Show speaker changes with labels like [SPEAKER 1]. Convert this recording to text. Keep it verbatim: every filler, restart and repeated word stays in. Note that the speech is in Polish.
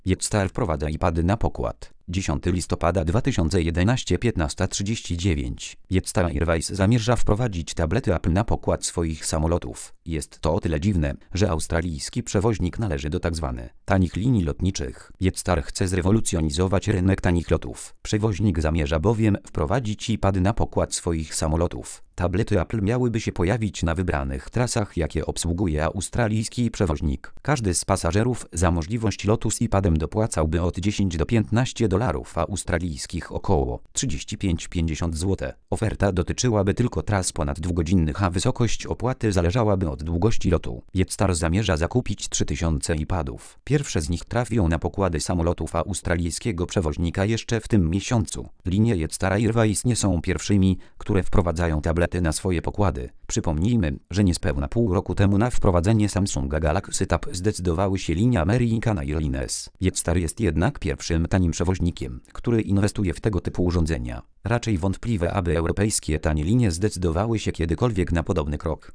[SPEAKER 1] Jetstar wprowadza iPady na pokład. dziesiątego listopada dwa tysiące jedenastego, piętnasta trzydzieści dziewięć. Jetstar Airways zamierza wprowadzić tablety Apple na pokład swoich samolotów. Jest to o tyle dziwne, że australijski przewoźnik należy do tzw. tanich linii lotniczych. Jetstar chce zrewolucjonizować rynek tanich lotów. Przewoźnik zamierza bowiem wprowadzić iPady na pokład swoich samolotów. Tablety Apple miałyby się pojawić na wybranych trasach, jakie obsługuje australijski przewoźnik. Każdy z pasażerów za możliwość lotu z iPadem dopłacałby od dziesięć do piętnastu dolarów australijskich, około trzydzieści pięć do pięćdziesięciu złotych. Oferta dotyczyłaby tylko tras ponad dwugodzinnych, a wysokość opłaty zależałaby od długości lotu. Jetstar zamierza zakupić trzy tysiące iPadów. Pierwsze z nich trafią na pokłady samolotów australijskiego przewoźnika jeszcze w tym miesiącu. Linie Jetstar Airways nie są pierwszymi, które wprowadzają tablety na swoje pokłady. Przypomnijmy, że niespełna pół roku temu na wprowadzenie Samsunga Galaxy Tab zdecydowały się linie American Airlines. Jetstar jest jednak pierwszym tanim przewoźnikiem, który inwestuje w tego typu urządzenia. Raczej wątpliwe, aby europejskie tanie linie zdecydowały się kiedykolwiek na podobny krok.